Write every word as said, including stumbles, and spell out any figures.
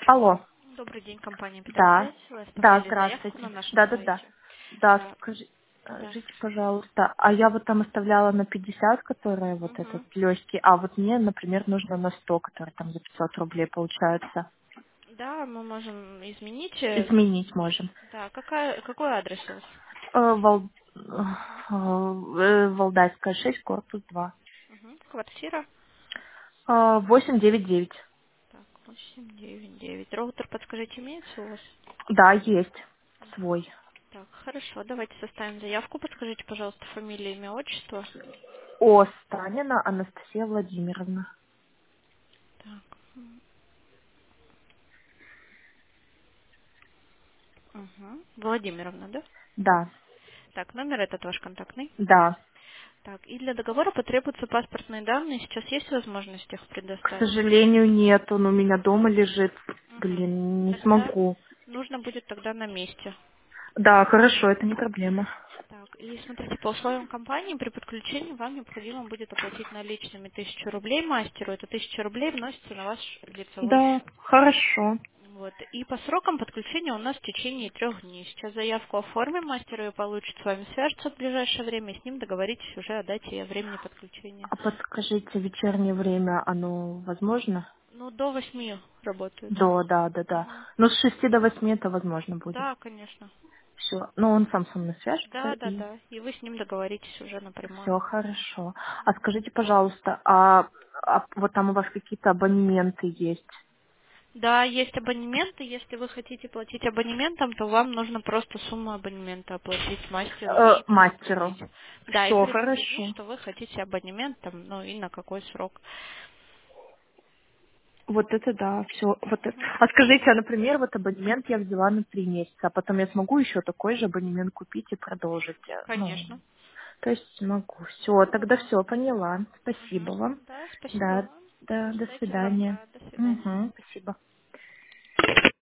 Алло. Добрый день, компания Да. Петросвязь. Вы Да, оставляли заявку здравствуйте. на нашем Да, да, да. сайте. Да, А, скажи, да. скажите, пожалуйста, а я вот там оставляла на пятьдесят, которая вот этот Мгм. легкий, а вот мне, например, нужно на сто, который там за пятьсот рублей получается. Да, мы можем изменить. э, Изменить можем. Да, какая, какой адрес у вас? Э, Вал- э, Валдайская шесть, корпус два. Мгм. Квартира. Э, восемь девять девять. Так, восемь девять девять. Роутер, подскажите, имеется у вас? Да, есть. Свой. Так, хорошо, давайте составим заявку. Подскажите, пожалуйста, фамилия, имя, отчество. О, Станина Анастасия Владимировна. Так. Угу. Владимировна, да? Да, Так, номер этот ваш контактный. да. Так, и для договора потребуются паспортные данные. Сейчас есть возможность их К предоставить? сожалению, нет, он у меня дома лежит. Мгм. Блин, не Тогда смогу. нужно будет тогда на месте. Да, хорошо, это не проблема. Так, и смотрите, по условиям компании при подключении вам необходимо будет оплатить наличными тысячу рублей мастеру. Это тысяча рублей вносится на ваш лицевой Да, счет. хорошо. Вот. И по срокам подключения у нас в течение трех дней. Сейчас заявку оформим, мастер ее получит, с вами свяжется в ближайшее время, и с ним договоритесь уже о дате и о времени подключения. А подскажите, вечернее время оно возможно? Ну, до восьми работают. Да, да, да, да. Мгм. Но с шести до восьми это возможно будет. Да, конечно. Все. Но он сам со мной свяжется Да, да, и да. И вы с ним договоритесь уже напрямую. все хорошо. А скажите, пожалуйста, а, а вот там у вас какие-то абонементы есть? Да, есть абонементы. Если вы хотите платить абонементом, то вам нужно просто сумму абонемента оплатить мастеру Э, и мастеру. предупредить. Да, и Все предупредить, хорошо. что вы хотите абонемент, там, ну и на какой срок. Вот это да, все. Вот это. Мгм. А скажите, а, например, вот абонемент я взяла на три месяца, а потом я смогу еще такой же абонемент купить и продолжить? э, Ну, Конечно. то есть могу. Все, тогда Да. все, поняла. Спасибо Мгм. вам. Да, спасибо Да, вам. да, до Ждайте свидания. звонка. До свидания. Угу, спасибо.